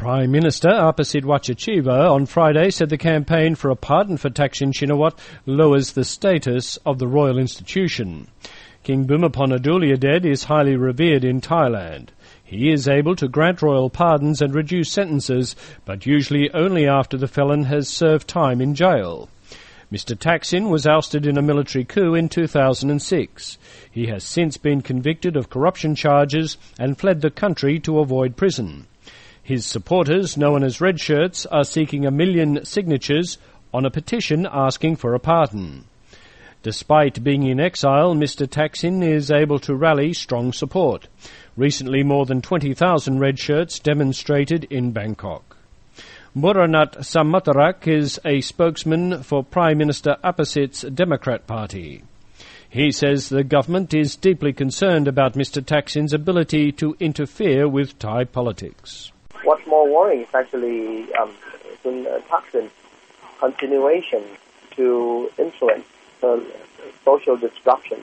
Prime Minister Apasit Wachacheva on Friday said the campaign for a pardon for Thaksin Shinawatra lowers the status of the royal institution. King Bhumibol Adulyadej is highly revered in Thailand. He is able to grant royal pardons and reduce sentences, but usually only after the felon has served time in jail. Mr. Thaksin was ousted in a military coup in 2006. He has since been convicted of corruption charges and fled the country to avoid prison. His supporters, known as Red Shirts, are seeking 1 million signatures on a petition asking for a pardon. Despite being in exile, Mr. Thaksin is able to rally strong support. Recently, more than 20,000 Red Shirts demonstrated in Bangkok. Muranat Samatharak is a spokesman for Prime Minister Apasit's Democrat Party. He says the government is deeply concerned about Mr. Thaksin's ability to interfere with Thai politics. What's more worrying is actually Thaksin's continuation to influence the social disruption,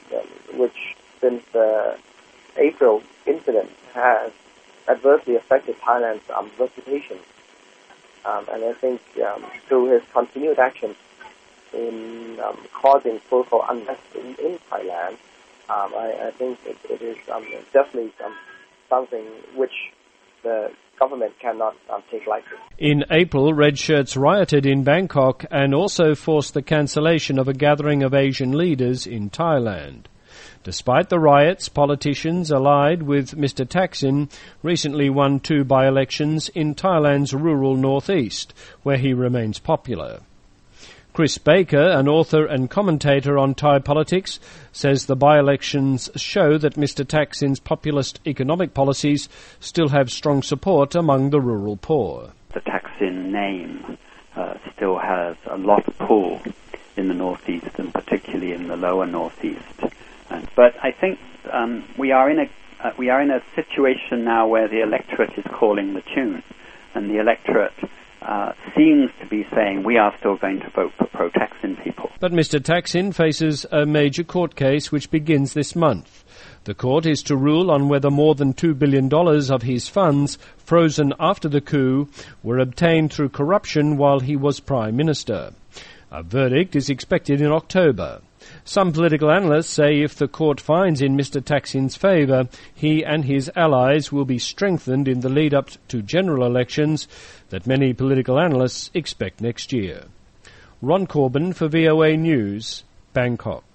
which since the April incident has adversely affected Thailand's reputation. And I think through his continued actions in causing social unrest in Thailand, I think it is definitely something which the government cannot take lightly. In April, Red Shirts rioted in Bangkok and also forced the cancellation of a gathering of Asian leaders in Thailand. Despite the riots, politicians allied with Mr. Thaksin recently won 2 by-elections in Thailand's rural northeast, where he remains popular. Chris Baker, an author and commentator on Thai politics, says the by-elections show that Mr. Thaksin's populist economic policies still have strong support among the rural poor. The Thaksin name still has a lot of pull in the northeast and particularly in the lower northeast. But I think we are in a situation now where the electorate is calling the tune, and the electorate seems to be saying we are still going to vote for pro-Thaksin people. But Mr. Thaksin faces a major court case which begins this month. The court is to rule on whether more than $2 billion of his funds, frozen after the coup, were obtained through corruption while he was Prime Minister. A verdict is expected in October. Some political analysts say if the court finds in Mr. Thaksin's favour, he and his allies will be strengthened in the lead-up to general elections that many political analysts expect next year. Ron Corbin for VOA News, Bangkok.